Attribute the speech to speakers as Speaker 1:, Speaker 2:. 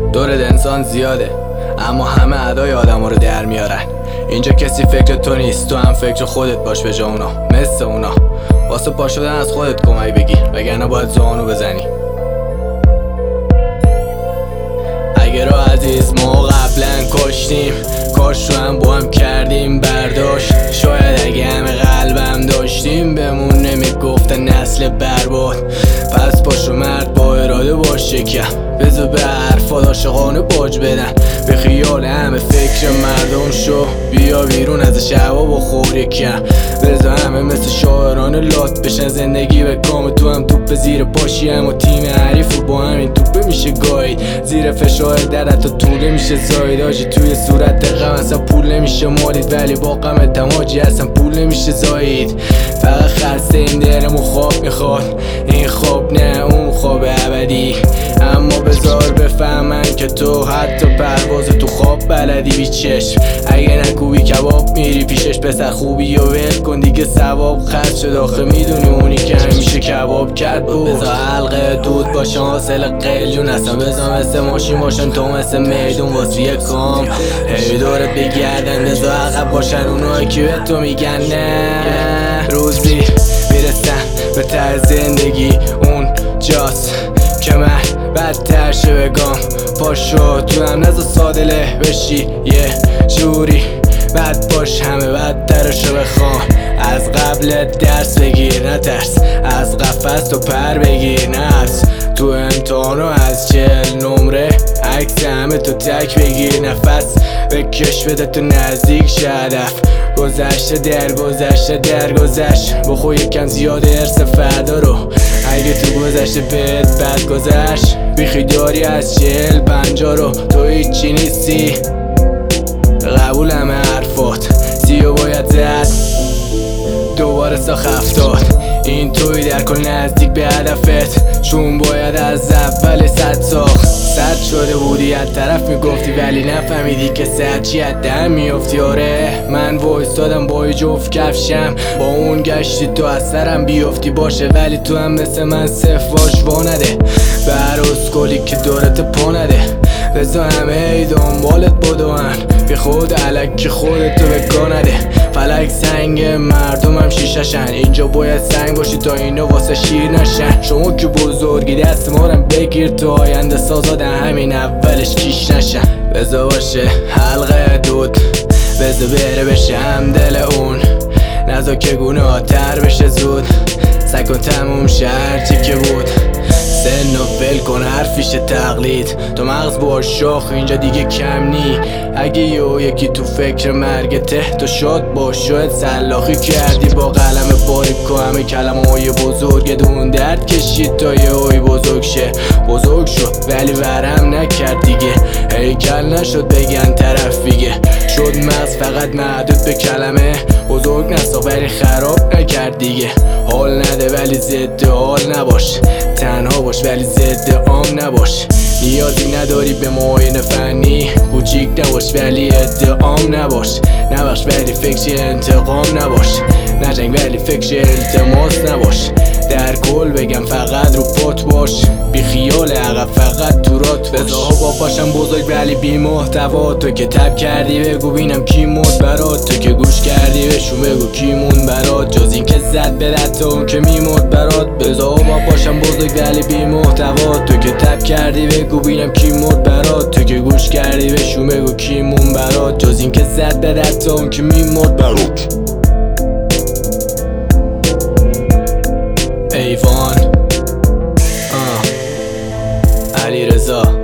Speaker 1: دور انسان زیاده، اما همه ادای آدم رو در میارن. اینجا کسی فکر تو نیست، تو هم فکر خودت باش به جا اونا. مثل اونا واسه پا شدن از خودت کمک بگیر، وگرنه باید زانو بزنی. اگه رو عزیز ما قبلا کشتیم، کاش رو هم با هم کردیم برداشت. شاید اگه همه قلبم داشتیم بهمون نمیگفتن نسل برباد. پس پاشو مرد با اراده باش شکم، بذار به حرفات عاشقانه باج بدن. به خیال همه فکر مردم شو، بیا بیرون از شعبا بخور یکم. بذار همه مثل شاعران لات بشن، زندگی به کام تو هم توپ زیر پاشی هم و تیم حریف و با همین توپه میشه گاید. زیر فشار درت و طوله میشه زاید. آجی توی صورت غم اصلا پول نمیشه مالید، ولی با غم تماجی اصلا پول نمیشه زاید. فقط خسته این دلمو خواب میخواد، این خواب نه اون خواب ابدی. اما بذار بفهمن که تو حتی پرواز تو خواب بلدی بی چشم. اگه نکوبی کباب میری پیشش، پسر خوبی و ول کن دیگه ثواب خرج شد. آخه میدونی اونی که همیشه کباب کرد بود. بذار حلقه دود باشن حاصل قلیون هستن، بذار مثل ماشین باشن تو مثل میدون واسه یک کام. هی دورت بگردن، بذار عقب باشن اونایی که به تو میگن نه. روزی میرسن به ته زندگی اون جاست که من بدتر شه بگم. پاشو تو هم نزا سادله بشی یه جوری، بد باش همه بدترشو بخوام. از قبل درس بگیر نترس، از قفس تو پر بگیر نفس. تو امتحانو از 40 نمره عکس همه تو تک بگیر نفس. بکش بده تو نزدیک شه هدف، گذشته در گذشت. بخور یکم زیاد ارث فردا رو، اگه تو گذشته بد گذشت. بیخی داری از 40-50 رو، تو هیچی نیستی قبول همه حرفات. 30 باید زد دوباره ساخت 70. این توی در کل نزدیک به هدفت، چون باید از اول 100 ساخت. 100 شده بودی از طرف میگفتی، ولی نفهمیدی که 100 چی از در میافتی. آره من وایستادم با یه جفت کفشم، با اون گشتی تو از سرم بیافتی. باشه ولی تو هم مثل من صف باش وانده، به هر اسکولی که دورت پا نده. بذار همه ای دنبالت بدون، بی خود علک خودتو بگاه نده. فلک سنگ مردم هم شیششن، اینجا باید سنگ باشی تا اینو واسه شیر نشن. شما که بزرگی دست مارم بگیر، تو آینده سازادن همین اولش کیش نشن. بذار باشه حلقه دود، بذار بره بشه هم دل اون. نذار که گناه تر بشه زود، سکن تموم شه هرچی که بود. سن و فل کن حرفیش تقلید، تو مغز باش شاخ اینجا دیگه کم نی. اگه یکی تو فکر مرگته، تو شاد باش شاید سلاخی کردی با قلم باریک و همه کلمه های بزرگ دون درد کشید تا یه های بزرگ شه. بزرگ شد ولی ورم نکرد دیگه، هیکل نشد بگن طرف بیگه. شد مغز فقط محدود به کلمه، بزرگ نسا ولی خراب نکرد دیگه. حال نده ولی ضد حال نباش، تنها باش ولی ضد عام نباش. نیازی نداری به معاینه فنی، کوچیک نباش ولی ادعام نباش. نبخش ولی فکر انتقام نباش، نجنگ ولی فکر التماس نباش. در کل بگم فقط رو پات باش، بی خیال عقب فقط تو رات باش. بذار با پاشم بزرگ ولی بی محتوا، تو که تب کردی بگو بینم کی مرد برات. تو که گوش کردی بهشون بگو کی مون برات، جز این که زد به رد اون که میمرد برات. بذار با پاشم بزرگ ولی بی محتوا، تو که تب کردی بگو بینم کی مرد برات. تو که گوش کردی بهشون بگو کی مون برات، جز این که زد به رد اون که میمرد برات. ایوان علی رضا.